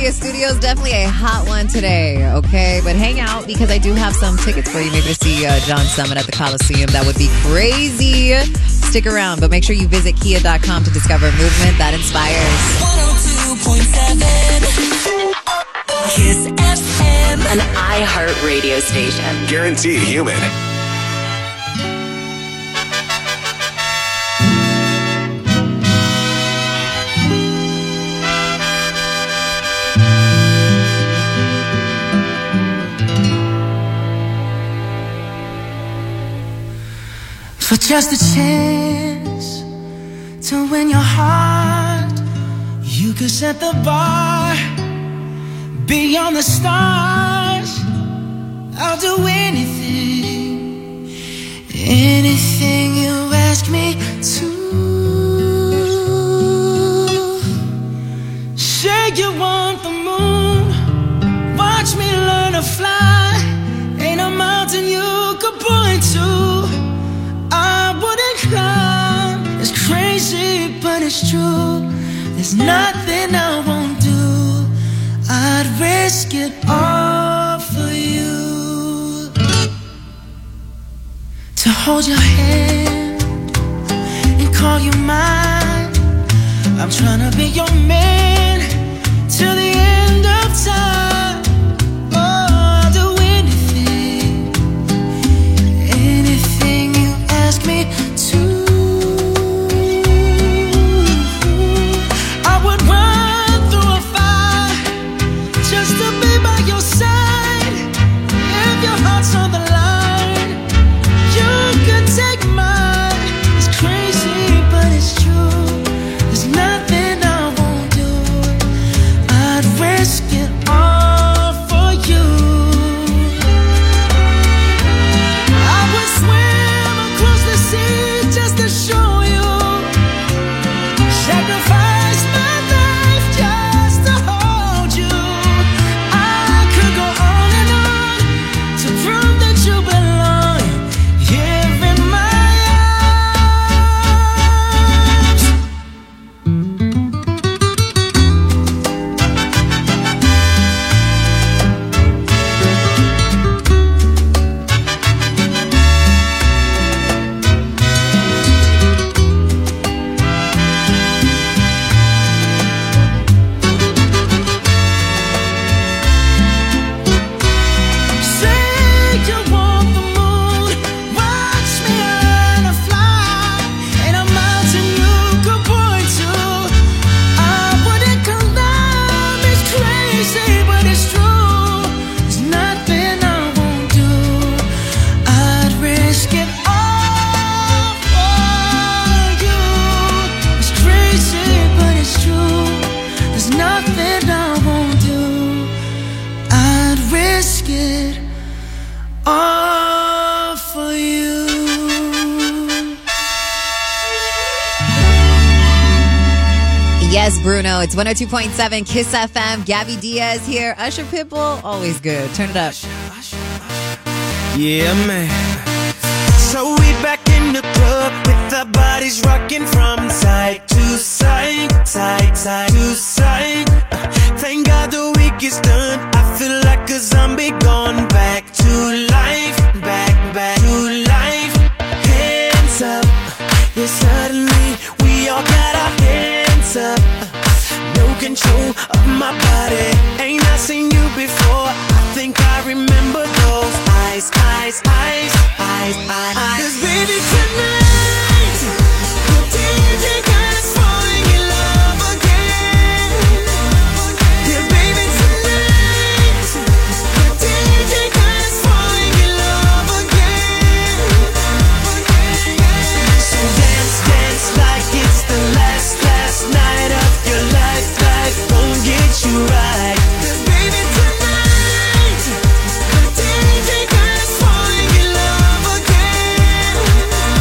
Kia Studios, definitely a hot one today, okay? But hang out because I do have some tickets for you, maybe to see John Summit at the Coliseum. That would be crazy. Stick around, but make sure you visit Kia.com to discover a movement that inspires. 102.7 Kiss FM, an iHeart radio station. Guaranteed human. For just a chance to win your heart, you could set the bar beyond the stars. I'll do anything, anything you ask me to. Say you want the moon, watch me learn to fly. Ain't a mountain you could point to I wouldn't climb. It's crazy, but it's true. There's nothing I won't do. I'd risk it all for you. To hold your hand and call you mine. I'm trying to be your man till the end of time. Yes, Bruno. It's 102.7 Kiss FM. Gabby Diaz here. Usher Pitbull, always good. Turn it up. Yeah, man. So we back in the club with our bodies rocking from side to side, side to side. Thank God the week is done. I feel like a zombie gone back to life, back to life. Hands up, yeah, suddenly we all got our hands up. No control of my body. Ain't I seen you before? I think I remember those eyes. 'Cause baby tonight, the DJ got us falling in love again. Yeah, baby tonight, the DJ got us falling in love again. So dance like it's the last night of your life. Life won't get you right. 'Cause baby tonight, the DJ got us falling in love again.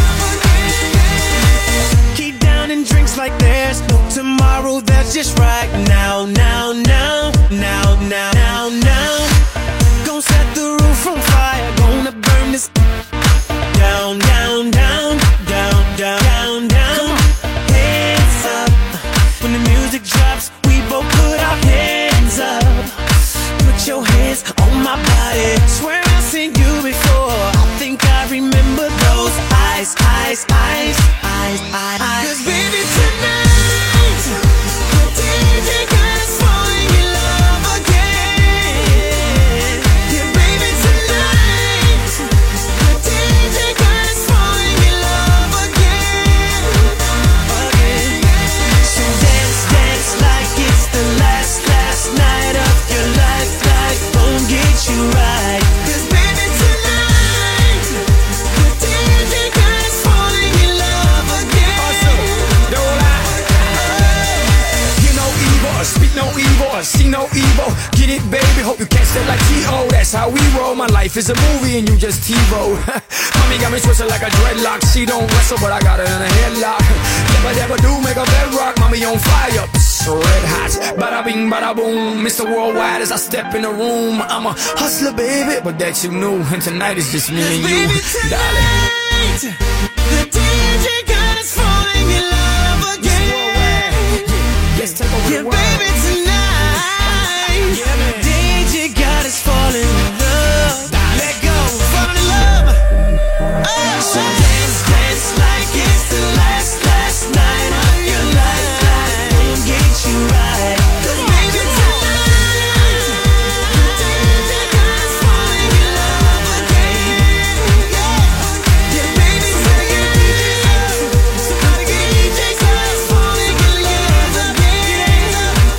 it, baby. Hope you catch that like T.O. That's how we roll. My life is a movie and you just TiVo. Mommy got me twisted like a dreadlock. She don't wrestle, but I got her in a headlock. Never do make a bedrock. Mommy on fire, red hot. Bada bing, bada boom. Mr. Worldwide as I step in the room. I'm a hustler, baby, but that you knew. And tonight is just me and you, baby, darling. The DJ got us falling in love again. Let's take over the world. Baby, tonight, DJ got us falling in love. Let go, fall in love. Oh, so dance like it's the last night of your life. Don't get you right. Baby, tonight, DJ got us falling in love again. Yeah, baby, take it easy. DJ got us falling in love again.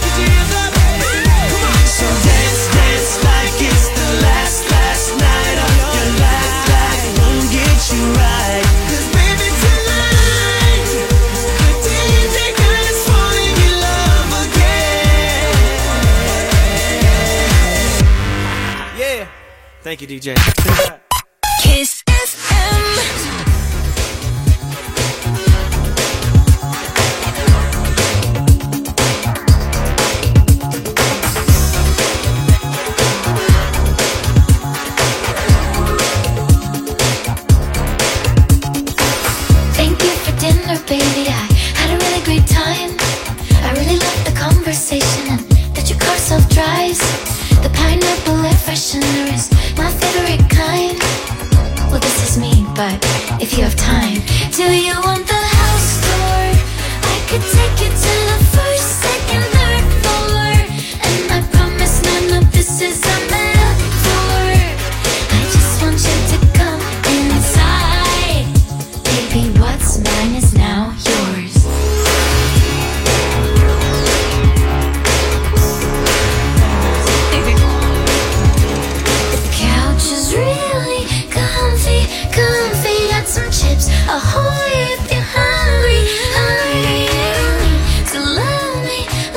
So dance like it's the last night of your life. Won't get you right. 'Cause baby, tonight, the DJ got us falling in love again. Yeah. Thank you, DJ. Kiss FM. Thank you for dinner, baby. I had a really great time. I really loved the conversation and that your car self-drives. The pineapple air freshener is my favorite kind. Well, this is me, but if you have time, do you want the house tour? I could take you to the first, second, third floor, and I promise none of this is a metaphor. I just want you to come inside. Baby, what's mine is now yours. The couch is really comfy. Got some chips, ahoy if you're hungry. So love me.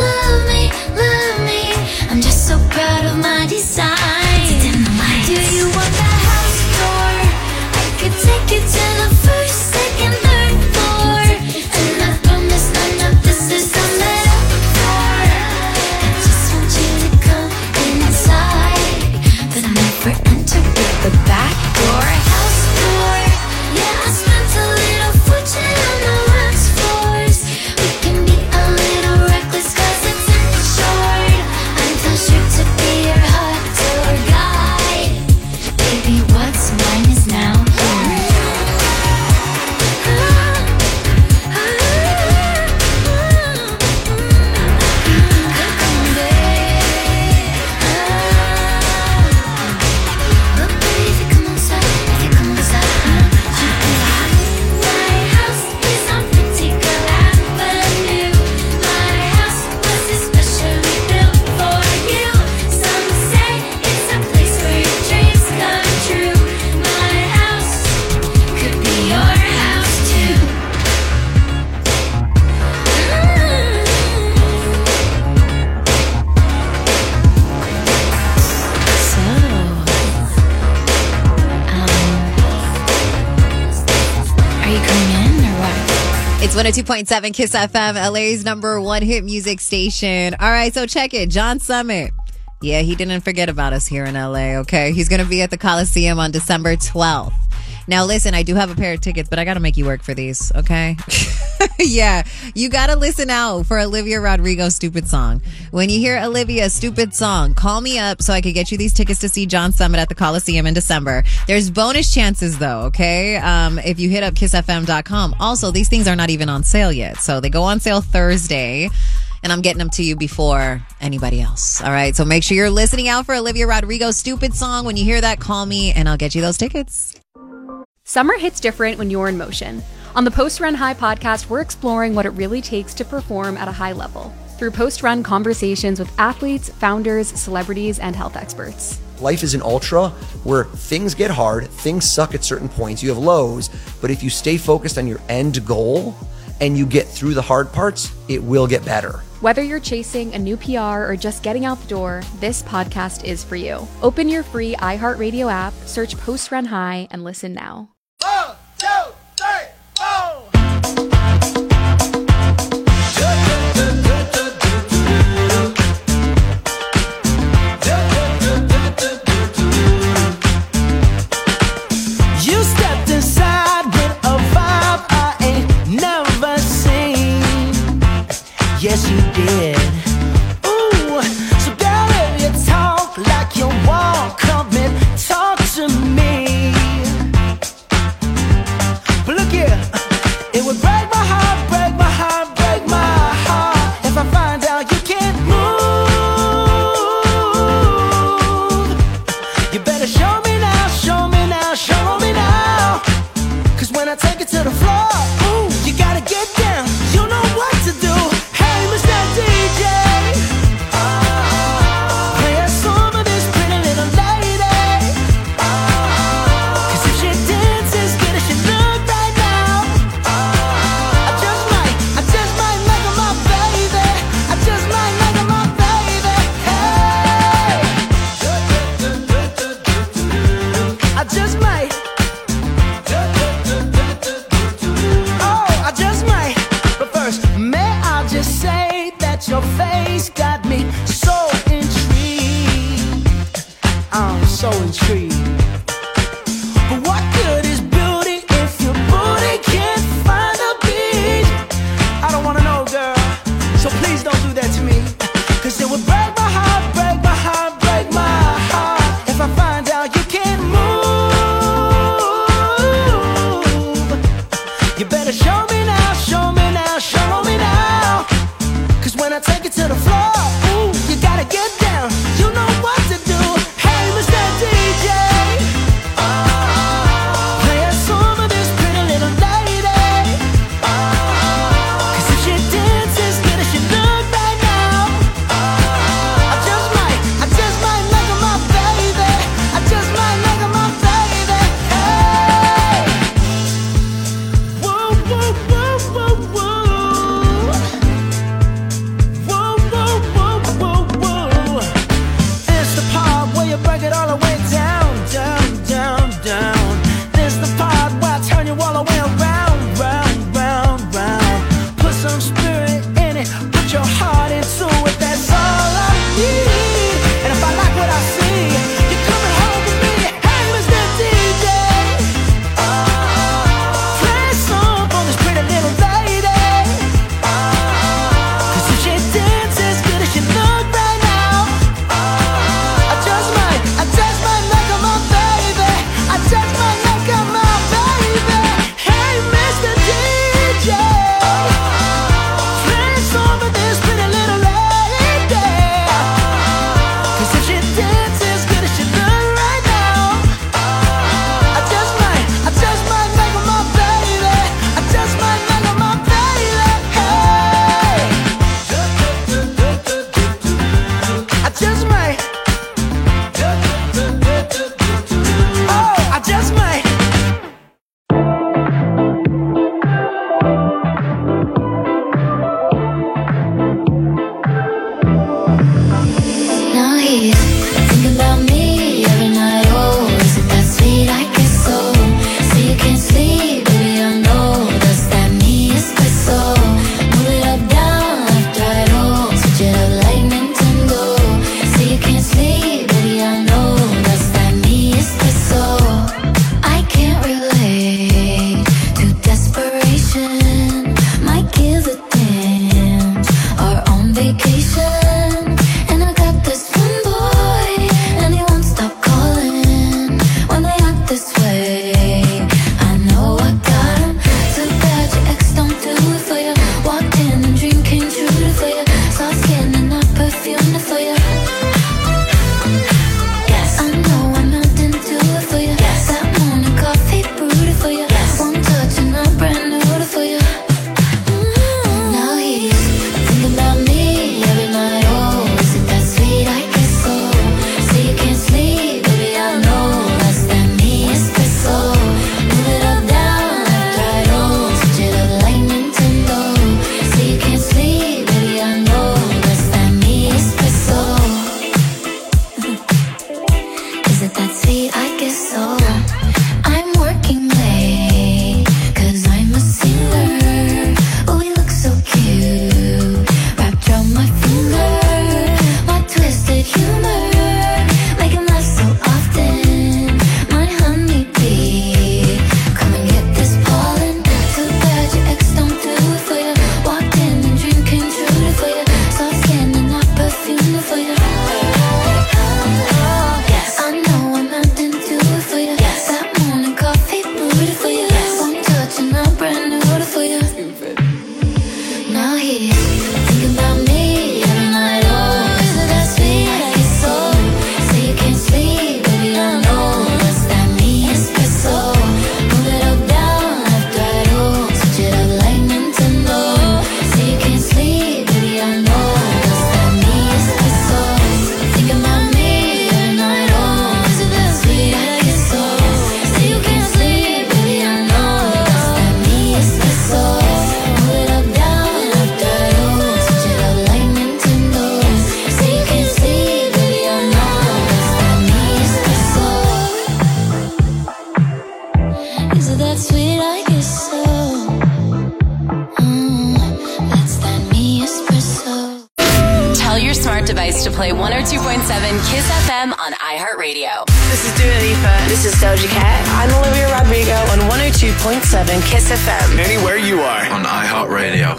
I'm just so proud of my design. Do you want the house tour? I could take you to the first, second, third floor, and I promise none of this is a metaphor. I just want you to come inside, but never enter with the back door. House tour, yeah, I spent a little fortune on the wax floors. We can be a little reckless 'cause it's insured. I'm too sure to be your hot tour guide. Baby, what's mine is now yours. My house is on Prentico Avenue. My house was especially built for you. Some say it's a place where your dreams come true. My house could be your house too. Are you coming in or what? It's 102.7 Kiss FM, LA's number one hit music station. All right, so check it. John Summit. Yeah, he didn't forget about us here in LA, okay? He's going to be at the Coliseum on December 12th. Now, listen, I do have a pair of tickets, but I got to make you work for these, okay? Yeah, you got to listen out for Olivia Rodrigo's Stupid Song. When you hear Olivia's Stupid Song, call me up so I could get you these tickets to see John Summit at the Coliseum in December. There's bonus chances, though, okay? If you hit up kissfm.com. Also, these things are not even on sale yet, so they go on sale Thursday. And I'm getting them to you before anybody else. All right. So make sure you're listening out for Olivia Rodrigo's Stupid Song. When you hear that, call me and I'll get you those tickets. Summer hits different when you're in motion. On the Post Run High podcast, we're exploring what it really takes to perform at a high level through post-run conversations with athletes, founders, celebrities, and health experts. Life is an ultra where things get hard, things suck at certain points, you have lows, but if you stay focused on your end goal and you get through the hard parts, it will get better. Whether you're chasing a new PR or just getting out the door, this podcast is for you. Open your free iHeartRadio app, search Post Run High, and listen now. 1, 2, 3, 4. You stepped inside with a vibe I ain't never seen. Yes, you did. Ooh, so girl, if you talk like you walk, come and talk to me. But look here, it would break my heart, break my heart, break my heart if I find out you can't move. You better show me now, show me now, show me now. 'Cause when I take it to the floor, ooh, you gotta get down. You know what to do. Hey, Mr. DJ, play a song for this pretty little lady. 'Cause if she dances good as she look right now, I just might make her my baby. I just might make her my baby. Hey, I just might. Oh, I just might. But first, may I just say that your face got me so intrigued. I'm so intrigued. But what good is beauty if your booty can't find a beat? I don't wanna know, girl. So please don't do that to me. 'Cause it would break my heart, break my heart, break my heart if I find out you can't move. You better show me now, show me now, show me now. 'Cause when I take it to the floor, ooh, you gotta get down. You know what to do. Hey, Mr. DJ. play 102.7 Kiss FM on iHeartRadio. This is Dua Lipa. This is Doja Cat. I'm Olivia Rodrigo on 102.7 Kiss FM. Anywhere you are on iHeartRadio.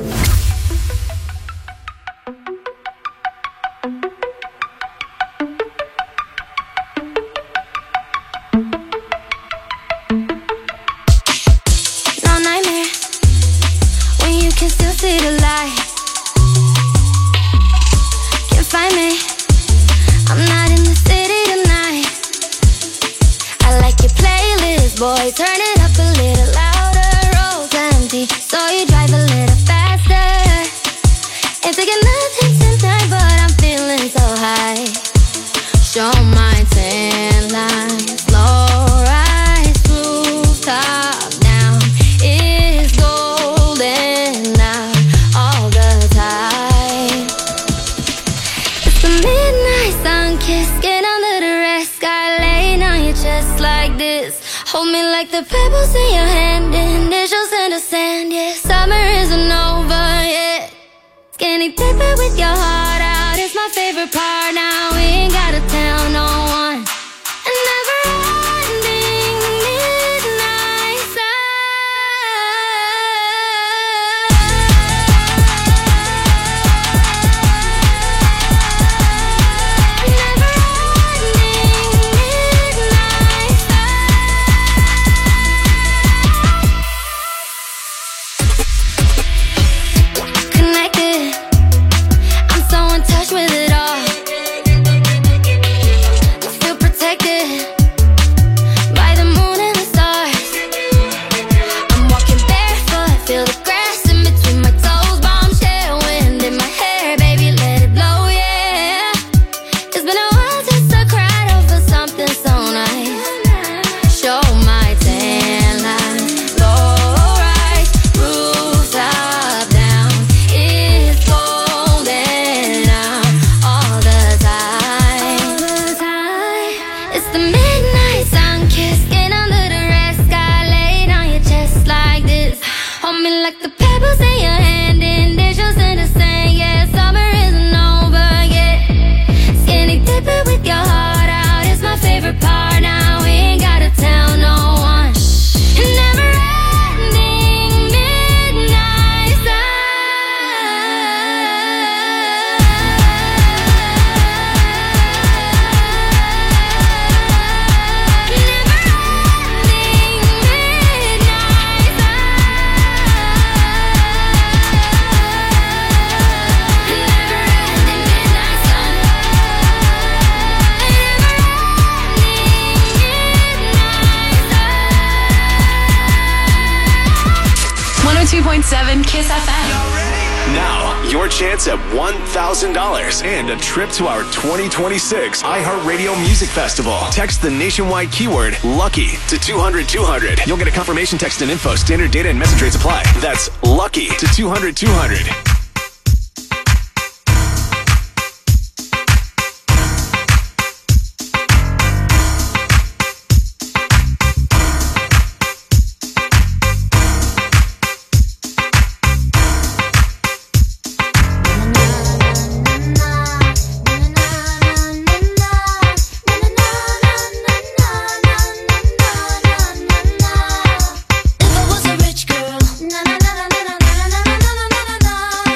No nightmare when you can still see the light. Can't find me. I'm not in the city tonight. I like your playlist, boy. Turn it up a little louder. Road's empty, so you drive a little faster. Ain't taking nothing tonight, but I'm feeling so high. Show my tan lines, low rise, rooftop now is golden out all the time. It's the midnight sun kiss, get under the red sky, laying on your chest like this. Hold me like the pebbles in your hand, initials in the sand. Yeah, summer isn't over yet. Skinny dipping with your heart out is my favorite part. Now we ain't gotta tell no one. And never-ending midnight connected. I'm so in touch with it all. Feel protected by the moon and the stars. I'm walking barefoot, feel the grass in between my toes. Bombshell wind in my hair, baby, let it blow, yeah. It's been a while since I cried over something so nice. Show my tan line, low rise, rooftop down. It's golden out all the time. It's the midnight sun kiss, get under the red sky, laid on your chest like this. Hold me like the pebbles in your hand, initials in the sand. Yeah, summer isn't over yet. Skinny dipping with your heart out is my favorite part. Now we ain't gotta tell no one. Never-ending midnight Kiss FM. Now, your chance at $1,000 and a trip to our 2026 iHeartRadio Music Festival. Text the nationwide keyword LUCKY to 200-200. You'll get a confirmation text and info. Standard data and message rates apply. That's LUCKY to 200-200. If I was a rich girl, na na na na na na na na na na na.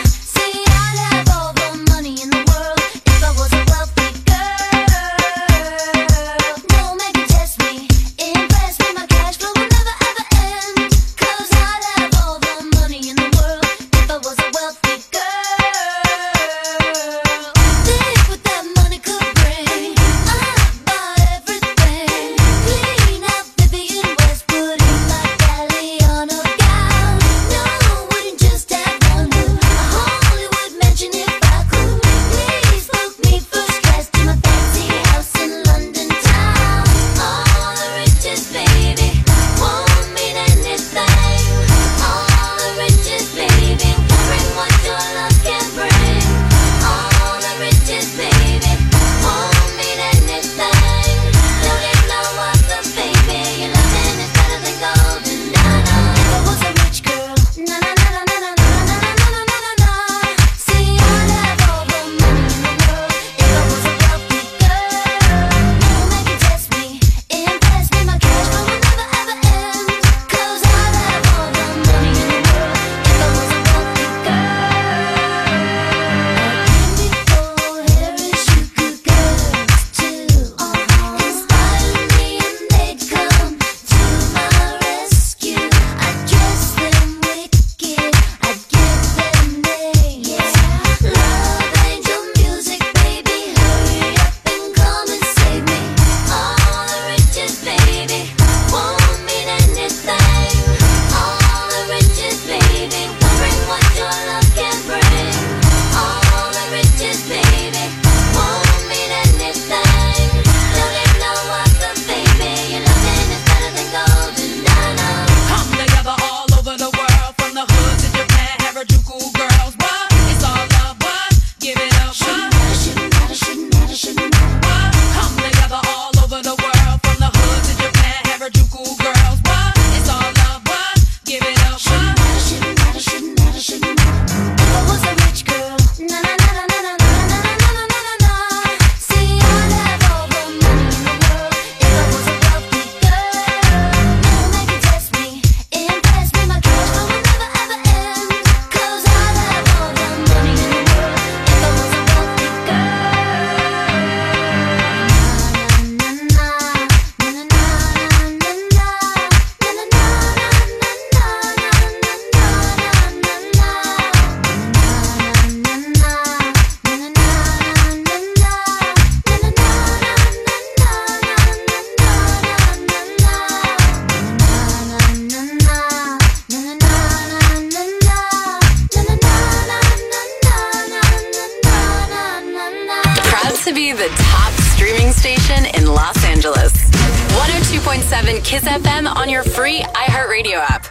102.7 Kiss FM on your free iHeartRadio app.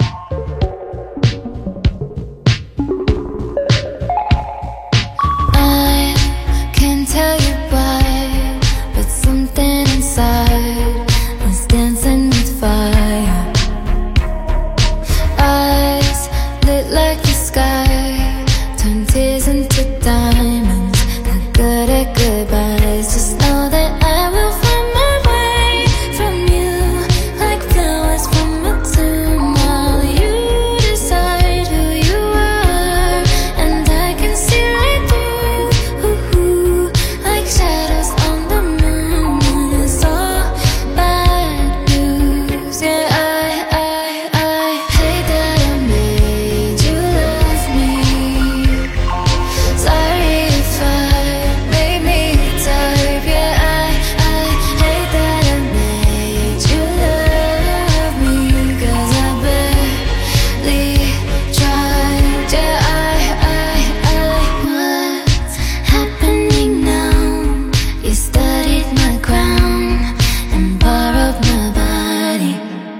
I can't tell you why, but something inside is dancing with fire. Eyes lit like the sky, turn tears into diamonds. Not good at goodbyes. Just know that I will find my way from you, like flowers from a tomb. While you decide who you are, and I can see right through, like shadows on the moon. It's all bad news. Yeah, I hate that I made you love me. Sorry if I made me type. Yeah, I hate that I made you love me, 'cause I barely tried. Yeah, what's happening now? You studied my crown and borrowed my body.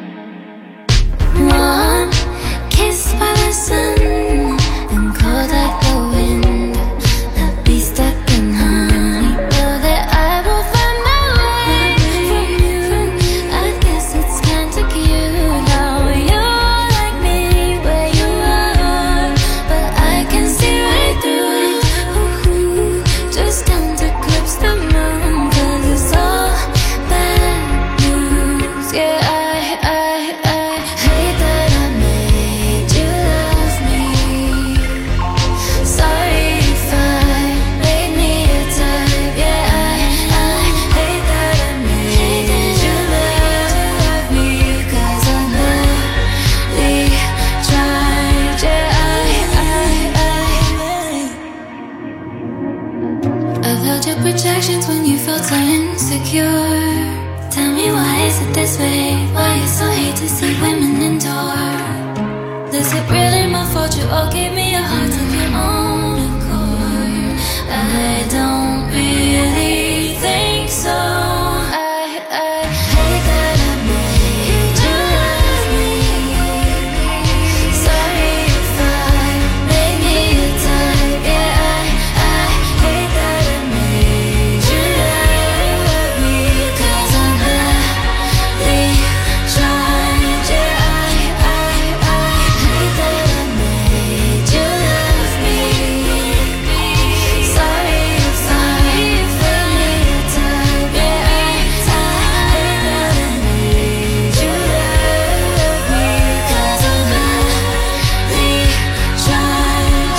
One kiss by the sun and cold like the wind. I'll be stuck in honey. Know that I will find my way from you. I guess it's kinda cute how you're like me where you are, but I can see right through it. Just come to clips the moon, 'cause it's all bad news. Yeah, I hate that I made you love me. Sorry if I made me a type. Yeah, I hate that I made you love me, 'cause I barely tried. Yeah, I've held your projections when you felt so insecure. Tell me, why is it this way? Why you so hate to see women endure? Is it really my fault you all gave me a heart of your own accord? I don't really think so. I hate that I made you love me. Sorry if I made me a type. Yeah, I hate that I made you love me, 'cause I barely tried. Yeah, I hate that I made you love me. Sorry if I made me a type. Yeah, I hate that I made you love me, 'cause I barely tried.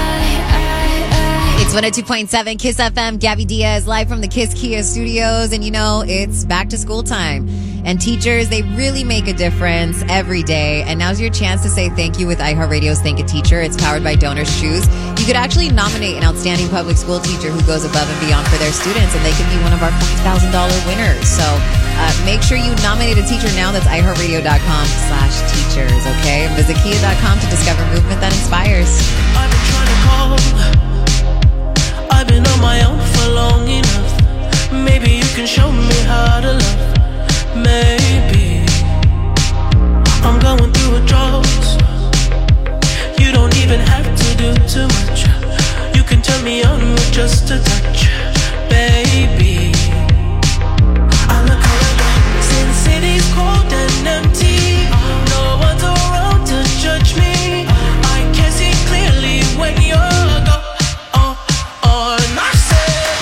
Yeah, It's 102.7 Kiss FM. Gabby Diaz live from the Kiss Kia studios. And you know, it's back to school time. And teachers, they really make a difference every day. And now's your chance to say thank you with iHeartRadio's Thank a Teacher. It's powered by Donors Choose. You could actually nominate an outstanding public school teacher who goes above and beyond for their students, and they could be one of our $5,000 winners. So make sure you nominate a teacher now. That's iHeartRadio.com/teachers, okay? Visit Kia.com to discover movement that inspires. I've been trying to call. I've been on my own for long enough. Maybe you can show me how to love. Maybe I'm going through a drought. You don't even have to do too much. You can turn me on with just a touch, baby. I look around since city's cold and empty. No one's around to judge me. I can see clearly when you're gone. And I said,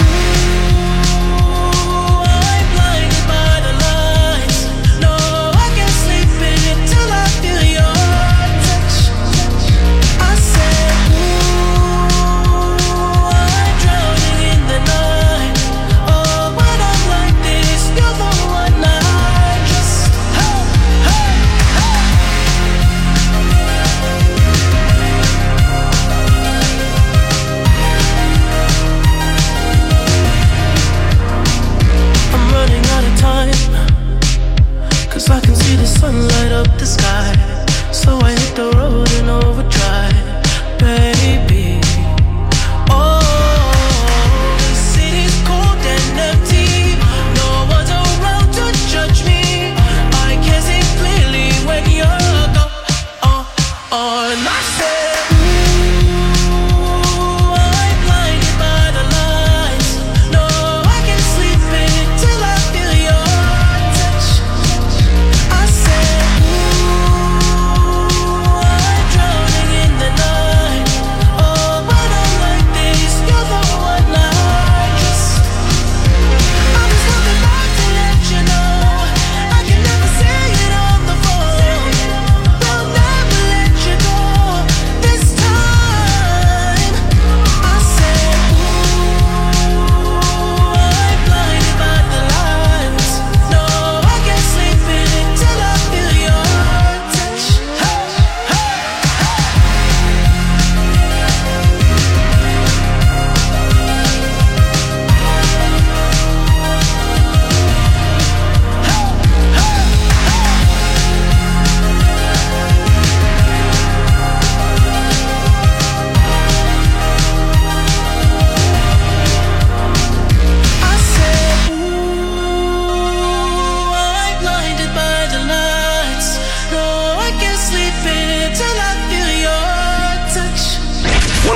ooh, I'm blinded by the lights. No, I can't sleep in it till I feel your touch. I said, ooh, I'm drowning in the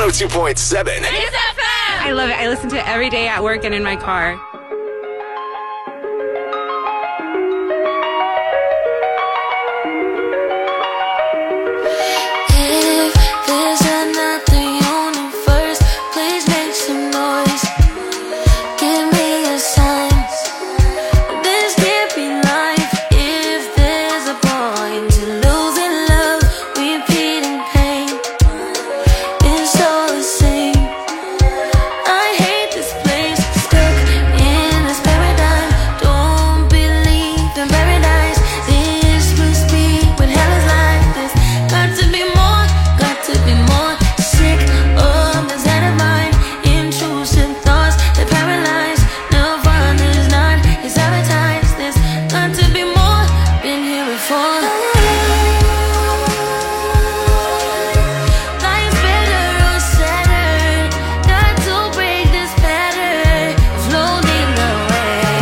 102.7. I love it. I listen to it every day at work and in my car. If there's another universe, please make some noise. Give me a sign. This can't be life. If there's a point to losing love, repeating pain, it's all the same. I hate this place, stuck in this paradigm. Don't believe in paradise. This must be what hell is like. This got to be more, got to be more. Sick of this head of mine. Intrusive thoughts that paralyze. Nirvana's not, it's advertised. This got to be more, been here before. Life's better or sadder. Got to break this pattern, floating away.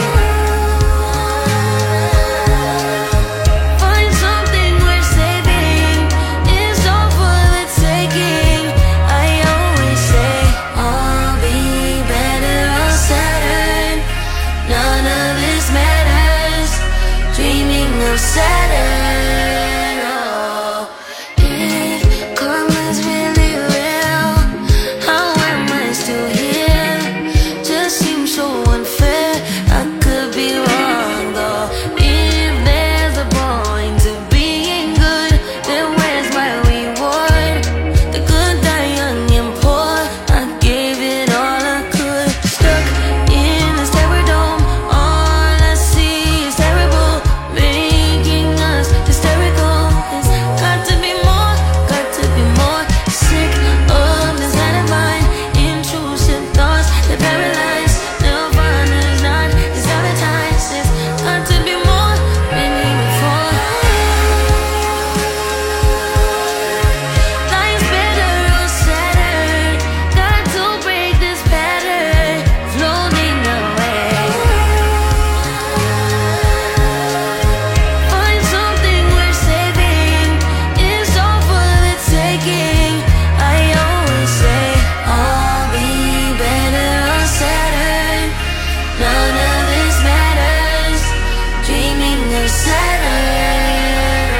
Find something worth saving. It's all for the taking. I always say, I'll be better on Saturn. None of this matters. Dreaming of Saturn. Oh, if karma's really real, how am I still here? Just seems so unfair. I could be wrong though. If there's a point to being good, then where's my reward? The good die young and poor. I gave it all I could. Stuck in this terror dome. All I see is terrible, making us hysterical. It's got to be more, got to be more. Sick of this head of mine. Intrusive thoughts that paralyze. Nirvana's not, it's advertised. It's got to be more, been here before. Life's better or sadder. Got to break this pattern, floating away. Find something worth saving. It's all for the taking. I always say, I'll be better on Saturn. None of this matters. Dreaming of Saturn.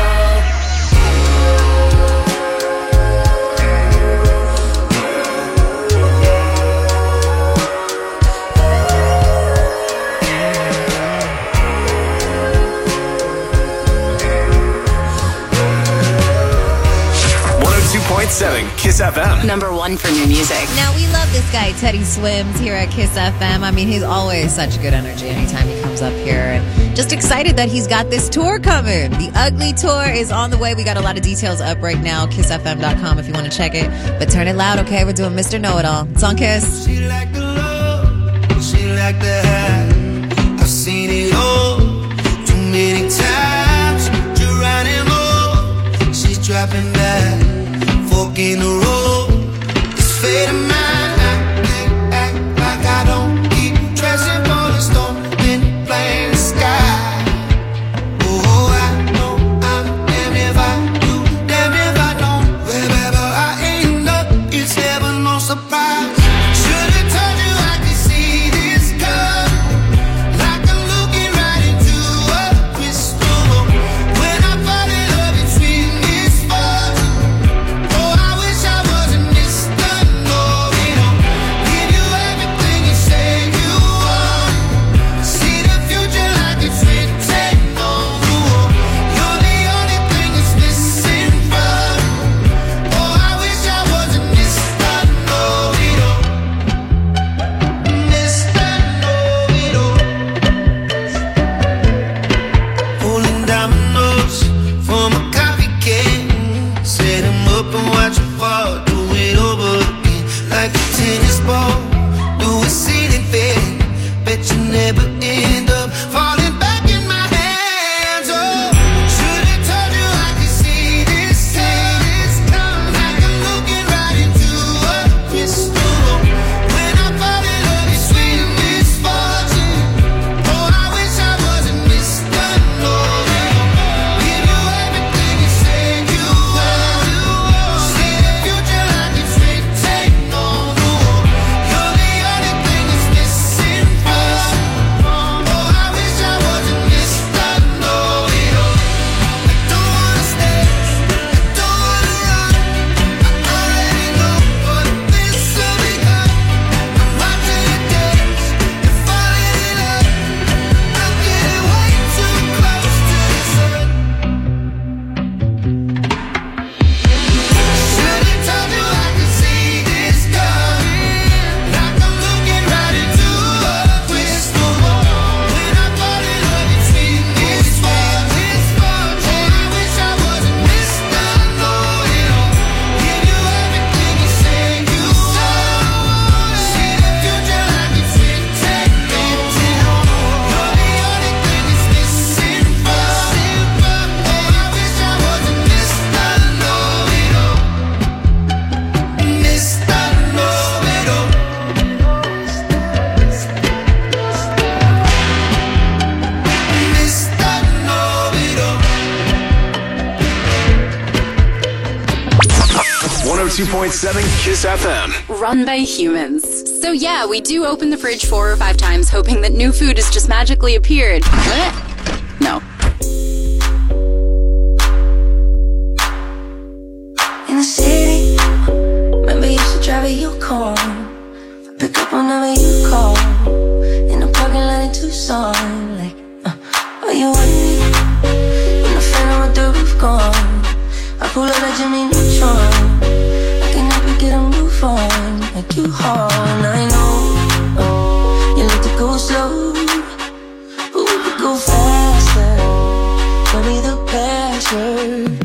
Oh. 102.7 Kiss FM. Number one for new music. Now, we love this guy, Teddy Swims, here at Kiss FM. I mean, he's always such good energy anytime he comes up here. And just excited that he's got this tour coming. The Ugly Tour is on the way. We got a lot of details up right now, kissfm.com if you want to check it. But turn it loud, okay? We're doing Mr. Know-It-All. It's on Kiss. She like the love, she like the high. I've seen it all too many times. You're riding low, she's dropping back. Fork in the road, it's fate of mine. I can't act like I don't keep dressing for the storm in plain sky. Oh, I know I'm damned if I do, damned if I don't. Wherever I end up, it's never no surprise. Should've told you I could see this coming. 102.7 Kiss FM. Run by humans. So yeah, we do open the fridge 4 or 5 times hoping that new food has just magically appeared. No. In the city, remember you used to drive it, you call. Pick up whenever you call. In the parking lot in Tucson, like, are you with me? In the Phantom with the roof gone. I pull up like Jimmy Neutron. I can never get a move on like you hard. I know you like to go slow, but we could go faster. Tell me the password.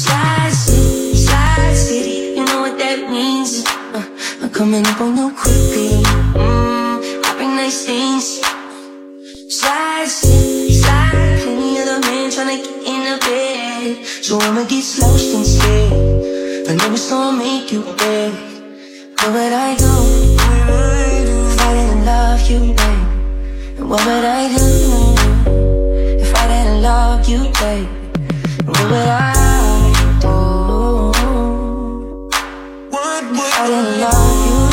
Slide city, you know what that means. I'm coming up on you quickly. I bring nice things. Slide city, slide. Plenty of the men tryna get in the bed, so I'ma get lost instead. I know it's gonna make you beg. Where would I go if I didn't love you, babe? And what would I do if I didn't love you, babe? What would I do if I didn't love you?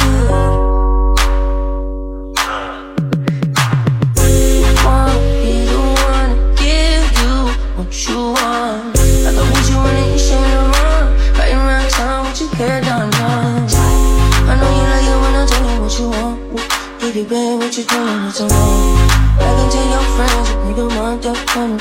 You want. I thought what you wanted, you shouldn't run. Right around town with your hair done. I know you like it when I tell you what you want. Baby, babe, what you doing? What's wrong? I can tell your friends if you don't want that money.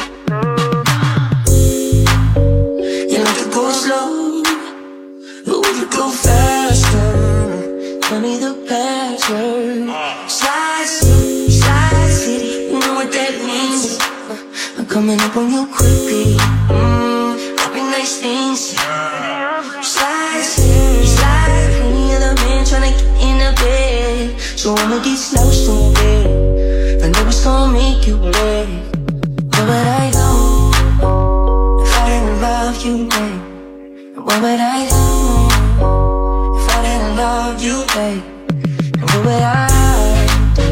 You like to go slow, but we could go faster. Tell me the password. Slide city, you know what that means. I'm coming up on you quickly. I bring nice things. Slide. Plenty of the men tryna get in the bed, so I'ma get lost in bed. I know it's gonna make you beg. Where would I go if I didn't love you, babe? And what would I do if I didn't love you, babe? And what would I do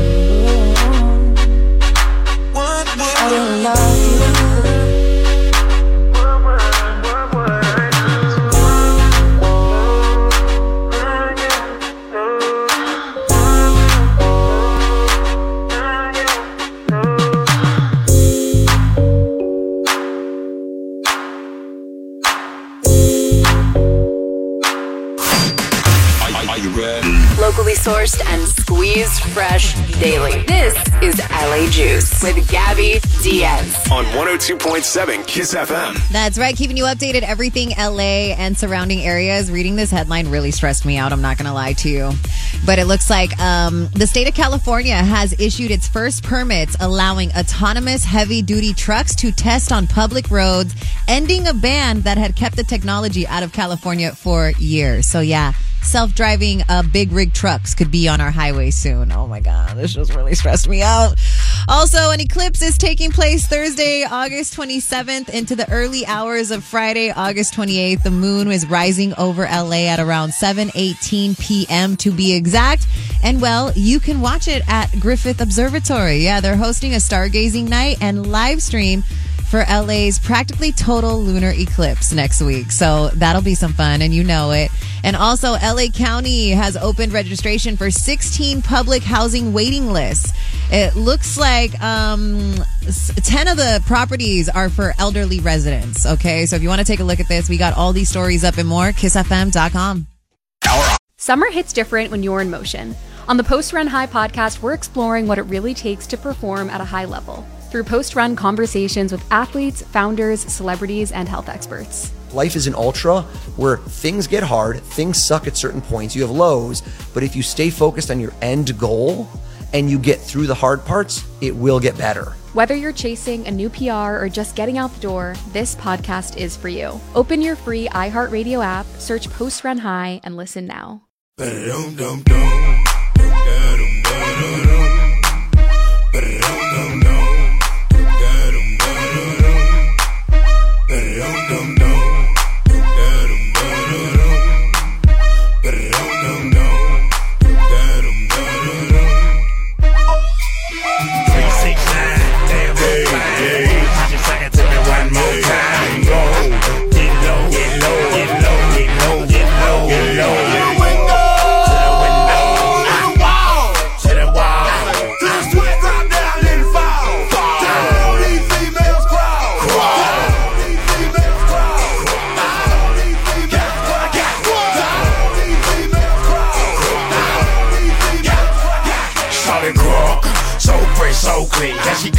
if I didn't love you? Locally sourced and squeezed fresh daily. This is LA Juice with Gabby Diaz on 102.7 Kiss FM. That's right, keeping you updated everything LA and surrounding areas. Reading this headline really stressed me out, I'm not going to lie to you. But it looks like the state of California has issued its first permits allowing autonomous heavy-duty trucks to test on public roads, ending a ban that had kept the technology out of California for years. So yeah, self-driving big rig trucks could be on our highway soon. Oh my God, this just really stressed me out. Also, an eclipse is taking place Thursday, August 27th into the early hours of Friday, August 28th. The moon is rising over LA at around 7:18 p.m. to be exact. And well, you can watch it at Griffith Observatory. Yeah, they're hosting a stargazing night and live stream for LA's practically total lunar eclipse next week. So that'll be some fun, and you know it. And also, LA County has opened registration for 16 public housing waiting lists. It looks like 10 of the properties are for elderly residents. Okay, so if you want to take a look at this, we got all these stories up and more, kissfm.com. Summer hits different when you're in motion. On the Post Run High podcast, we're exploring what it really takes to perform at a high level through post-run conversations with athletes, founders, celebrities, and health experts. Life is an ultra where things get hard, things suck at certain points, you have lows, but if you stay focused on your end goal and you get through the hard parts, it will get better. Whether you're chasing a new PR or just getting out the door, this podcast is for you. Open your free iHeartRadio app, search Post Run High, and listen now. Get low, get low, get low, get low, get low, get low.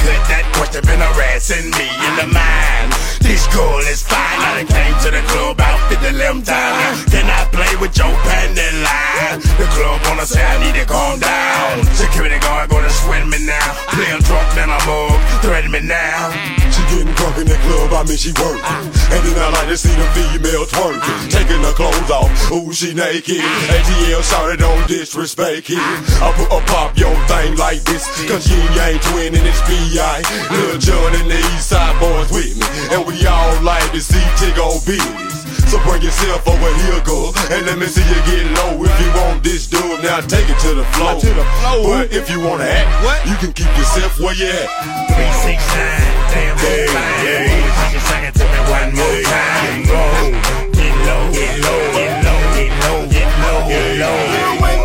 said that question been harassing me in the mind. This girl is fine. I done came to the club out 50 times. Can I play with your panty line? The club wanna say I need to calm down. Security guard gonna sweat me now. Playing drunk, then I'm up, threaten me now. She getting drunk in the club, I mean she working. And then I like to see the female twerking. Taking her clothes off, ooh she naked. ATL shawty don't disrespect it. I pop your thing like this, cause you ain't twin in this B.I. Lil John and the East Side boys with me, and we all like to see Tiggo business. So bring yourself over here, girl, and let me see you get low. If you want this dub, now take it to the floor. But if you wanna act, you can keep yourself where you at. 3, 6, 9, damn hey, just sing it to me one more time. Go, get low, get low, get low, get low, get low, get low.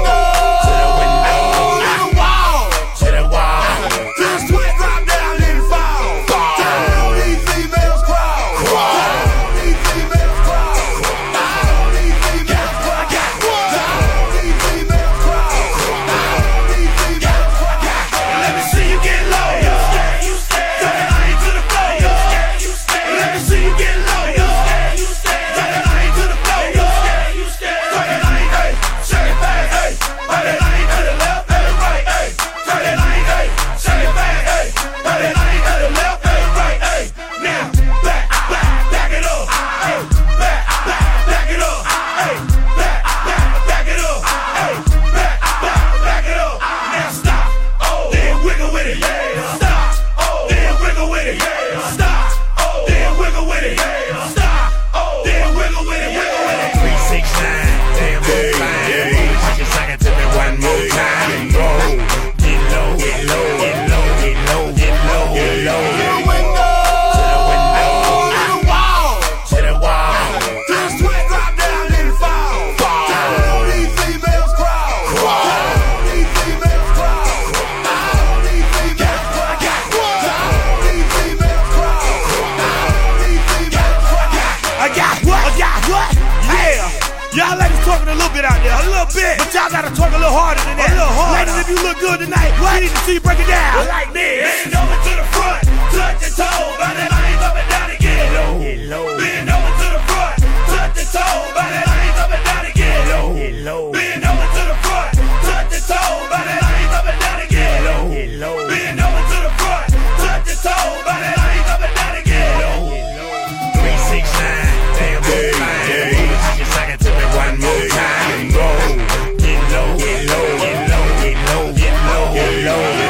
But y'all gotta talk a little harder than that. A little harder. Ladies, if you look good tonight, we need to see you break it down. Like this. Bend over to the front, touch your toe, by that lines up and down again. Low. Bend over to the front, touch your toe, by that lines up and down again. Low. Bend over to the front, touch your toe, by that lines up and down again. Low. Bend over to the front, touch your toe, by that lines up and down again. 3, 6, 9, damn fine. Just sing it to me one more time. Go. Get low, get low, get low, get low, get low, get low.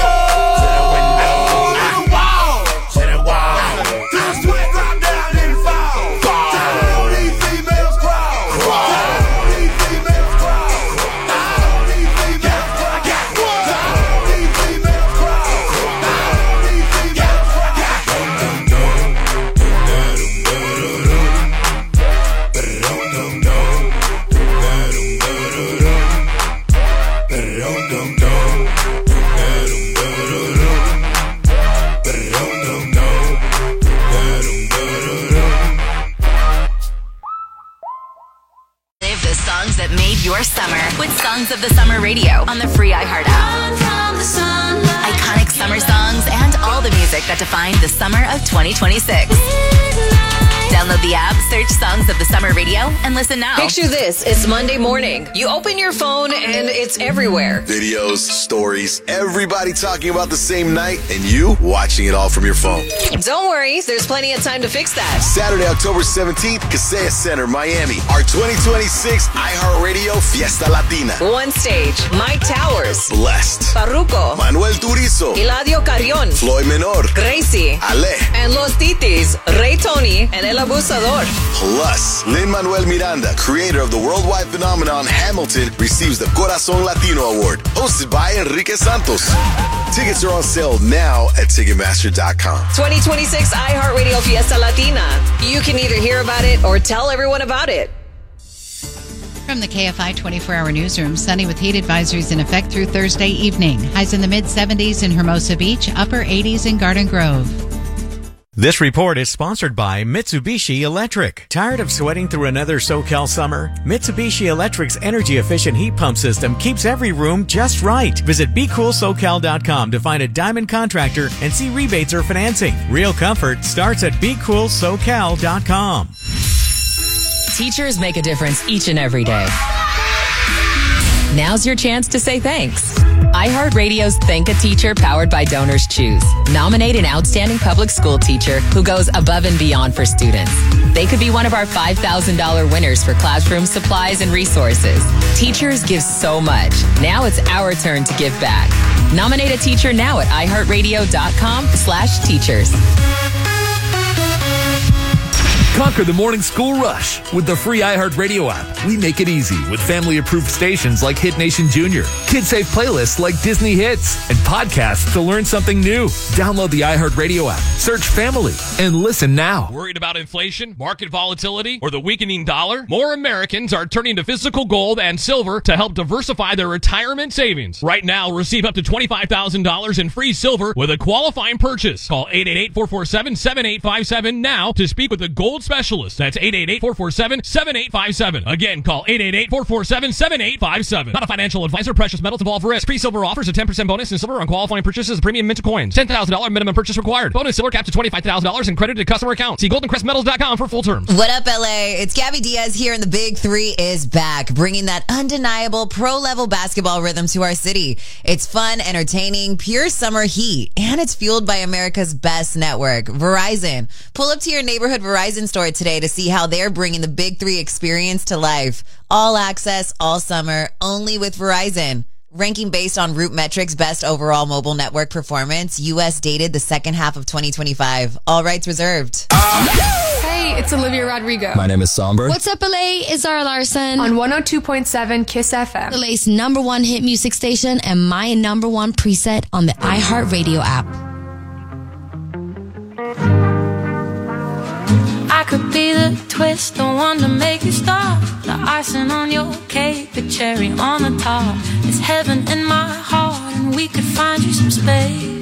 Your summer with Songs of the Summer Radio on the free iHeart app. Iconic summer songs and all the music that defined the summer of 2026. Download the app, search Songs of the Summer Radio, and listen now. Picture this. It's Monday morning. You open your phone and it's everywhere. Videos, stories, everybody talking about the same night, and you watching it all from your phone. Don't worry, there's plenty of time to fix that. Saturday, October 17th, Kaseya Center, Miami. Our 2026 iHeartRadio Fiesta Latina. One stage, Mike Towers, Blessed, Farruko, Manuel Turizo, Eladio Carrion, Floyd Menor, Gracie, Ale, and Los Titis, Ray Tony, and El Abusador. Plus, Lin-Manuel Miranda, creator of the worldwide phenomenon Hamilton, receives the Corazon Latino Award, hosted by Enrique Santos. Tickets are on sale now at Ticketmaster.com. 2026 iHeartRadio Fiesta Latina. You can either hear about it or tell everyone about it. From the KFI 24-hour newsroom, sunny with heat advisories in effect through Thursday evening. Highs in the mid-70s in Hermosa Beach, upper 80s in Garden Grove. This report is sponsored by Mitsubishi Electric. Tired of sweating through another SoCal summer? Mitsubishi Electric's energy-efficient heat pump system keeps every room just right. Visit BeCoolSoCal.com to find a Diamond contractor and see rebates or financing. Real comfort starts at BeCoolSoCal.com. Teachers make a difference each and every day. Now's your chance to say thanks. iHeartRadio's Thank a Teacher powered by Donors Choose. Nominate an outstanding public school teacher who goes above and beyond for students. They could be one of our $5,000 winners for classroom supplies and resources. Teachers give so much. Now it's our turn to give back. Nominate a teacher now at iHeartRadio.com/teachers. Conquer the morning school rush with the free iHeartRadio app. We make it easy with family-approved stations like Hit Nation Junior, kid-safe playlists like Disney Hits, and podcasts to learn something new. Download the iHeartRadio app, search Family, and listen now. Worried about inflation, market volatility, or the weakening dollar? More Americans are turning to physical gold and silver to help diversify their retirement savings. Right now, receive up to $25,000 in free silver with a qualifying purchase. Call 888-447-7857 now to speak with a gold specialist. That's 888-447-7857. Again, call 888-447-7857. Not a financial advisor. Precious metals involve risk. Free silver offers a 10% bonus in silver on qualifying purchases of premium mint coins. $10,000 minimum purchase required. Bonus silver capped to $25,000 and credited to customer account. See goldencrestmetals.com for full terms. What up, LA? It's Gabby Diaz here, and the Big Three is back, bringing that undeniable pro-level basketball rhythm to our city. It's fun, entertaining, pure summer heat, and it's fueled by America's best network, Verizon. Pull up to your neighborhood Verizon store today to see how they're bringing the Big Three experience to life. All access, all summer, only with Verizon. Ranking based on Root Metrics' best overall mobile network performance, U.S. dated the second half of 2025. All rights reserved. Hey, it's Olivia Rodrigo. My name is Somber. What's up, LA? It's Zara Larson. On 102.7 Kiss FM. LA's #1 hit music station and my #1 preset on the iHeartRadio app. I could be the twist, the one to make you stop. The icing on your cake, the cherry on the top. It's heaven in my heart, and we could find you some space.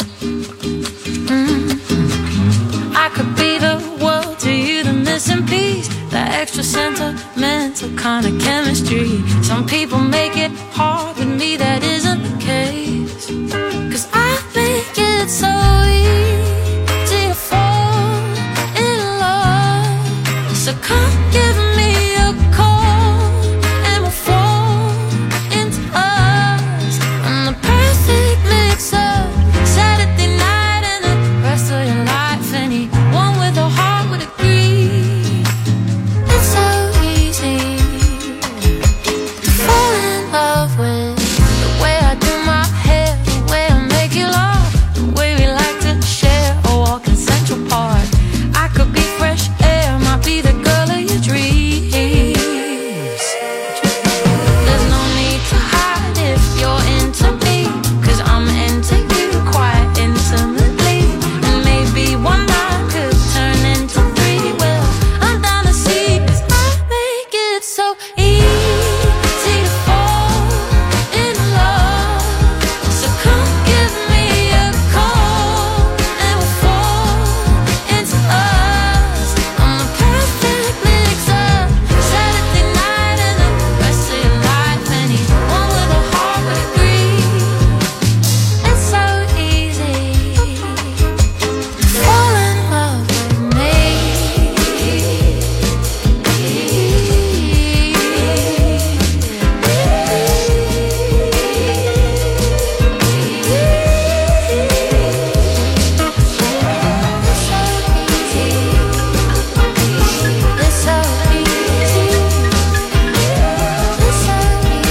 I could be the world to you, the missing piece, the extra sentimental kind of chemistry. Some people make it hard, with me that isn't the case. 'Cause I make it so easy to fall in love. So come give me a call and we'll fall into us. I'm the perfect mix up, Saturday night and the rest of your life. Anyone with a heart would agree. It's so easy to fall in love with the way I do my hair, the way I make you laugh, the way we like to share a walk in Central Park. I could be fresh air, might be the girl of your dreams. There's no need to hide if you're into me, 'cause I'm into you quite intimately. And maybe one night could turn into three. Well, I'm down to see, 'cause I make it so easy to fall in love. So come give me a call and we'll fall into us. I'm the perfect mix up, Saturday night and the rest of your life. Anyone with a heart would agree. It's so easy to fall in love with me. It's so easy. It's so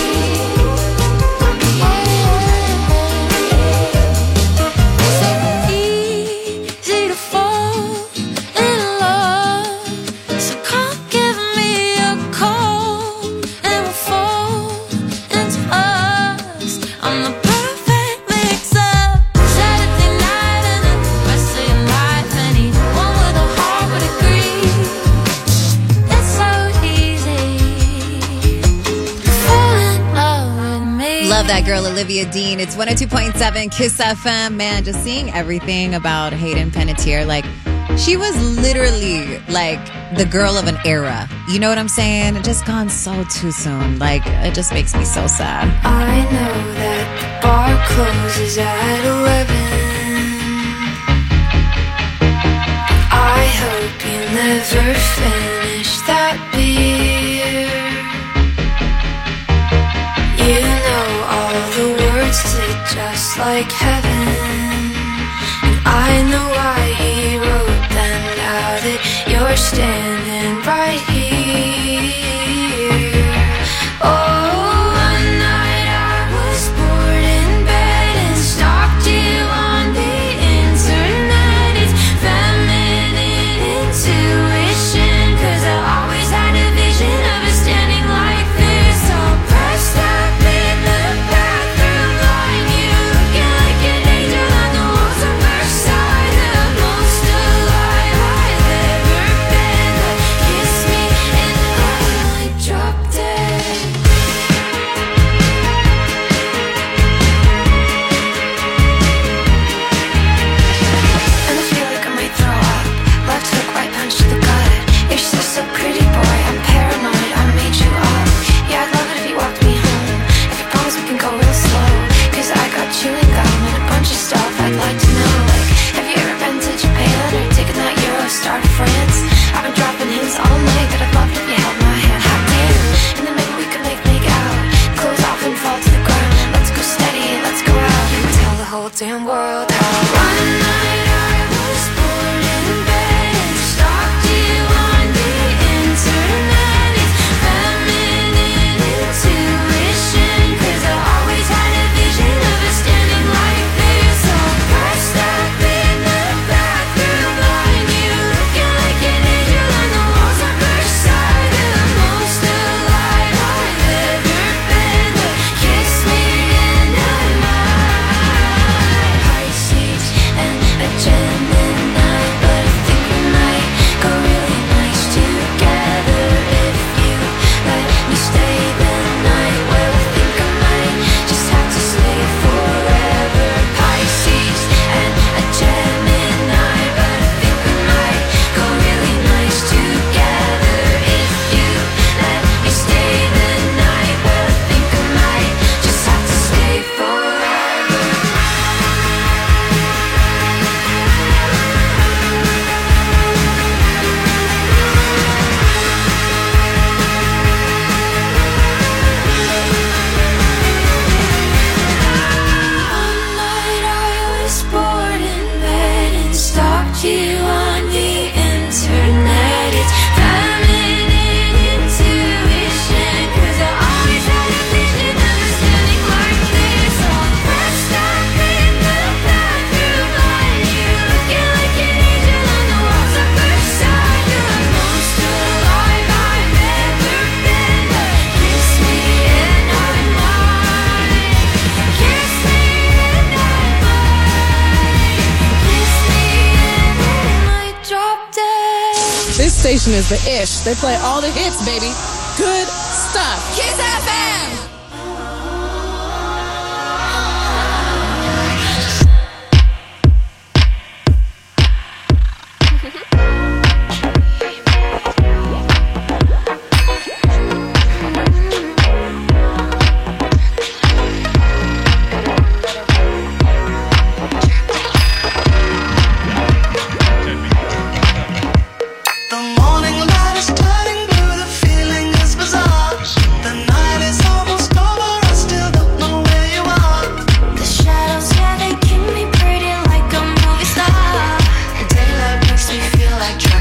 easy to fall in love. So come give me a call and we'll fall into us. I'm the perfect mix up, Saturday night and the rest of your life. Anyone with a heart would agree. It's so easy to fall in love with me. Love that girl, Olivia Dean. It's 102.7 Kiss FM. Man, just seeing everything about Hayden Panettiere. Like, She was literally like the girl of an era. You know what I'm saying? It just gone so too soon. Like, it just makes me so sad. I know that the bar closes at 11. I hope you never finish that beer. You know all the words to Just Like Heaven, and I know why he wrote them now that you're standing right here. Oh, one night I was bored in bed and stalked you on the internet. It's feminine intuition, 'cause I always had a vision of us standing like this, all pressed up in the bathroom line. You looking like an angel on the walls of Versailles, the most alive I've ever been. But kiss me and I drop dead. And I feel like I might throw up. Left hook, right punch to the gut. You're so pretty, boy. I'm paranoid. I made you up. Yeah, I'd love it if you walked me home. If you promise we can go real slow, 'cause I got chewing gum and a bunch of stuff I'd like to know. Like, have you ever been to Japan or taken that Eurostar to France? I've been dropping hints all night that I'd love it if you held my hand. Hot damn. And then maybe we could make out. Clothes off and fall to the ground. Let's go steady and let's go out and tell the whole damn world how one night I was bored in bed and stalked you on the internet. It's feminine intuition, 'cause I always had a vision of us standing like this, all pressed up in the bathroom line. You looking like an angel on the walls of Versailles, the most alive I've ever been. But kiss me and I might. Pisces and a Gemini, but I think we might go really nice together if you let me stay the night. Well, I think I might just have to stay forever. Pisces and a Gemini, but I think we might go really nice together if you let me stay the night. Well, I think I might just have to stay forever. One night I was bored in bed and stalked you on the internet. It's feminine intuition, 'cause I always had a vision of us standing like this, all pressed up in the bathroom line. You looking like an angel on the walls of Versailles, the most alive I've ever been. But kiss me and I might. Kiss me and I might. Kiss me and I might drop dead. This station is the ish. They play all the hits, baby. Good stuff. Kiss FM. The morning light is turning blue, the feeling is bizarre. The night is almost over, I still don't know where you are. The shadows, yeah, they keep me pretty like a movie star. And daylight makes me feel like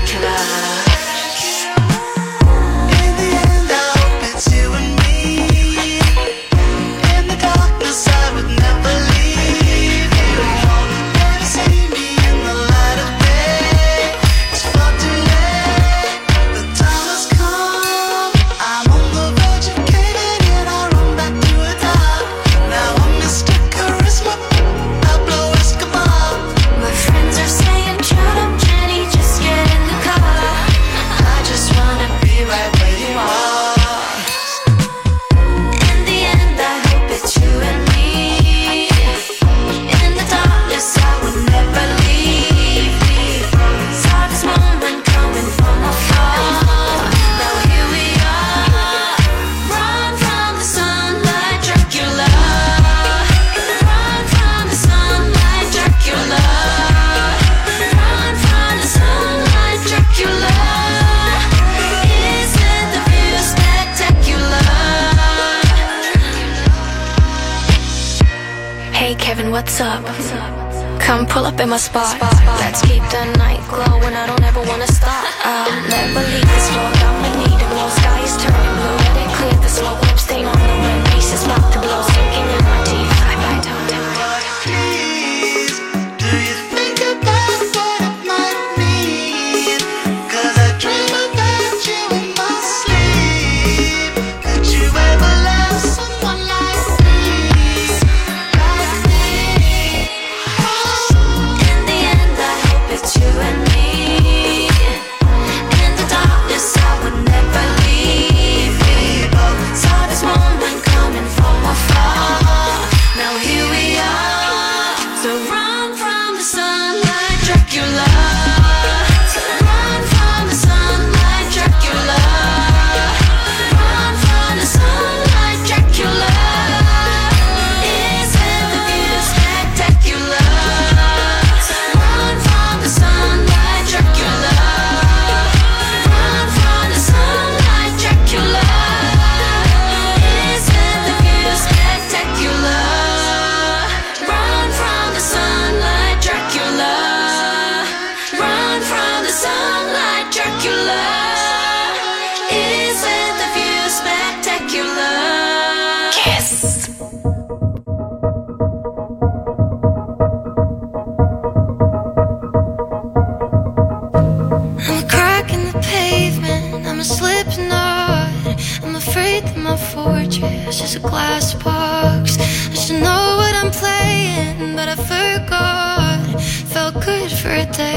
what's up? Come pull up in my spot. Let's keep the night glowing. I don't ever wanna stop. I'll never leave this floor. I'ma need it more. Sky is turning blue. Let it clear the smoke. Lip stain on the wind. Pieces about to blow. Sinking in my teeth. I might don't do it. Please, do you think about what it might mean? 'Cause I dream about you in my sleep. Could you ever love someone like me? In the end, I hope it's you and me. In the darkness, I would never leave. We both saw this moment coming from afar. Now here we are. So run from the sunlight, Dracula. So run from the sunlight, Dracula. Run from the sunlight, Dracula. Isn't the view spectacular? So run from the sunlight, Dracula. Run from the sunlight, Dracula. Isn't the view spectacular? Run from the sunlight, Dracula. Run from the sunlight, Dracula. Isn't the view spectacular? Kiss. I'm a crack in the pavement, I'm a slippery knot. I'm afraid that my fortress is a glass box. I should know what I'm playing, but I forgot. Felt good for a day.